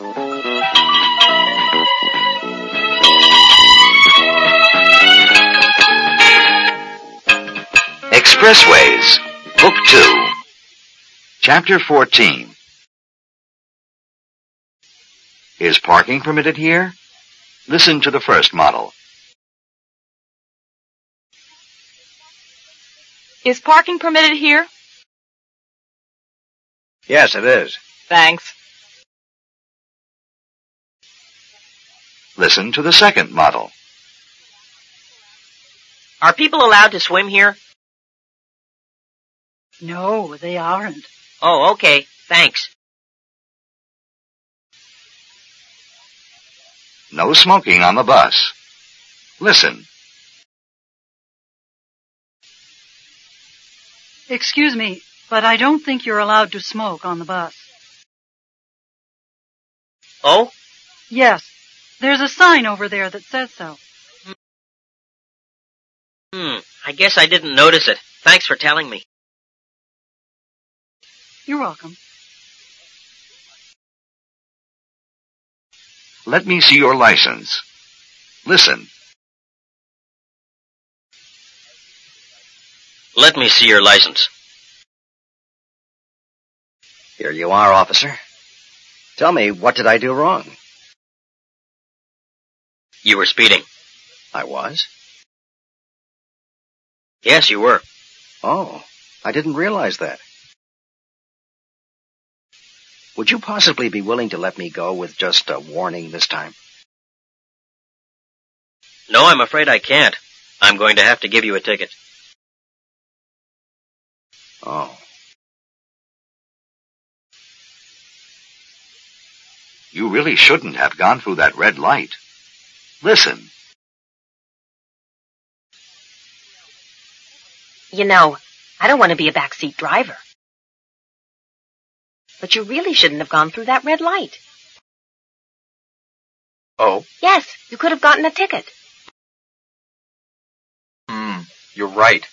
Expressways, Book 2, Chapter 14. Is parking permitted here? Listen to the first model. Is parking permitted here? Yes, it is. Thanks. Listen to the second model. Are people allowed to swim here? No, they aren't. Oh, okay. Thanks. No smoking on the bus. Listen. Excuse me, but I don't think you're allowed to smoke on the bus. Oh? Yes, there's a sign over there that says so. I guess I didn't notice it. Thanks for telling me. You're welcome. Let me see your license. Listen. Let me see your license. Here you are, officer. Tell me, what did I do wrong? You were speeding. I was? Yes, you were. Oh, I didn't realize that. Would you possibly be willing to let me go with just a warning this time? No, I'm afraid I can't. I'm going to have to give you a ticket. Oh. You really shouldn't have gone through that red light. Listen. You know, I don't want to be a backseat driver. But you really shouldn't have gone through that red light. Oh? Yes, you could have gotten a ticket. You're right.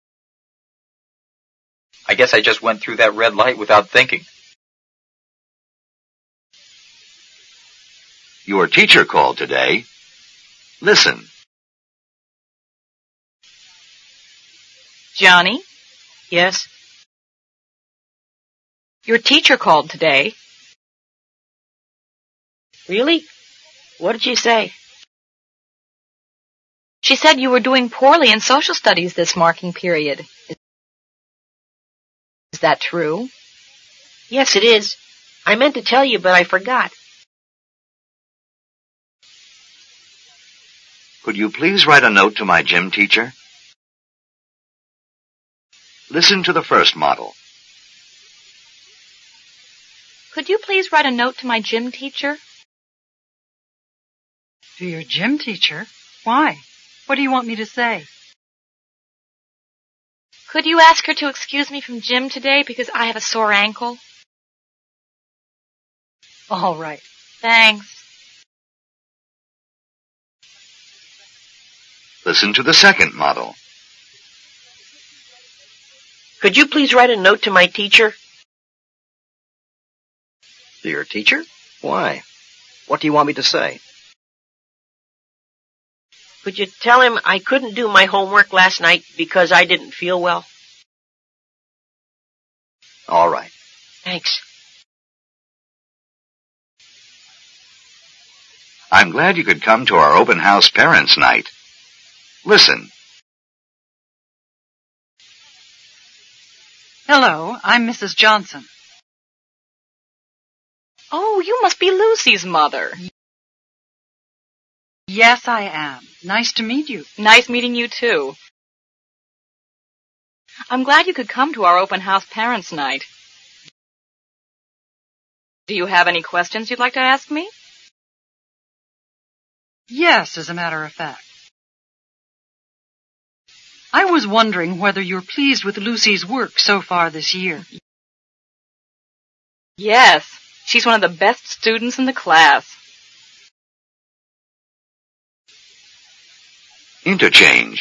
I guess I just went through that red light without thinking. Your teacher called today. Listen. Johnny, Yes? your teacher called today. Really? What did she say? She said you were doing poorly in social studies this marking period. Is that true? Yes, it is. I meant to tell you, but I forgot. Could you please write a note to my gym teacher? Listen to the first model. Could you please write a note to my gym teacher? To your gym teacher? Why? What do you want me to say? Could you ask her to excuse me from gym today because I have a sore ankle? All right. Thanks. Listen to the second model. Could you please write a note to my teacher? To your teacher? Why? What do you want me to say? Could you tell him I couldn't do my homework last night because I didn't feel well? All right. Thanks. I'm glad you could come to our open house parents' night. Listen. Hello, I'm Mrs. Johnson. Oh, you must be Lucy's mother. Yes, I am. Nice to meet you. Nice meeting you, too. I'm glad you could come to our open house parents' night. Do you have any questions you'd like to ask me? Yes, as a matter of fact. I was wondering whether you're pleased with Lucy's work so far this year. Yes, she's one of the best students in the class. Interchange.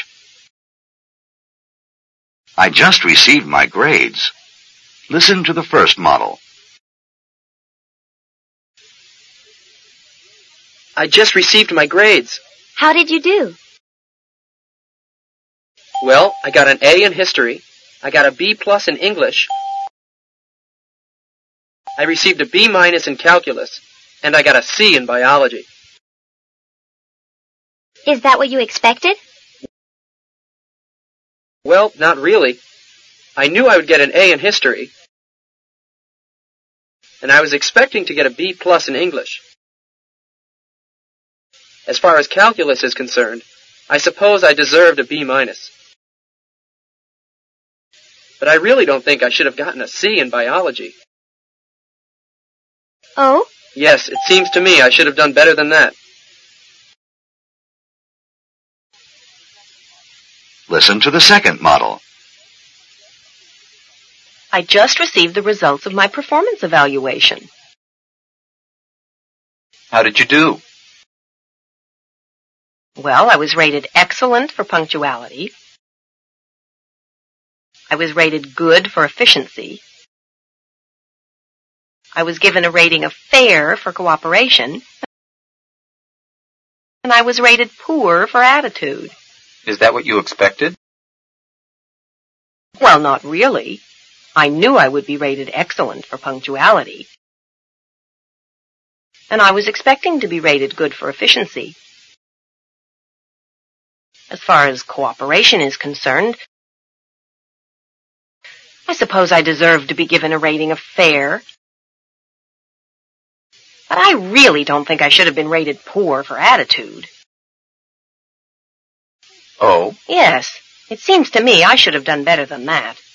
I just received my grades. Listen to the first model. I just received my grades. How did you do? Well, I got an A in history. I got a B+ in English. I received a B- in calculus. And I got a C in biology. Is that what you expected? Well, not really. I knew I would get an A in history. And I was expecting to get a B+ in English. As far as calculus is concerned, I suppose I deserved a B-. But I really don't think I should have gotten a C in biology. Oh? Yes, it seems to me I should have done better than that. Listen to the second model. I just received the results of my performance evaluation. How did you do? Well, I was rated excellent for punctuality. I was rated good for efficiency. I was given a rating of fair for cooperation. And I was rated poor for attitude. Is that what you expected? Well, not really. I knew I would be rated excellent for punctuality. And I was expecting to be rated good for efficiency. As far as cooperation is concerned, I suppose I deserve to be given a rating of fair. But I really don't think I should have been rated poor for attitude. Oh? Yes, it seems to me I should have done better than that.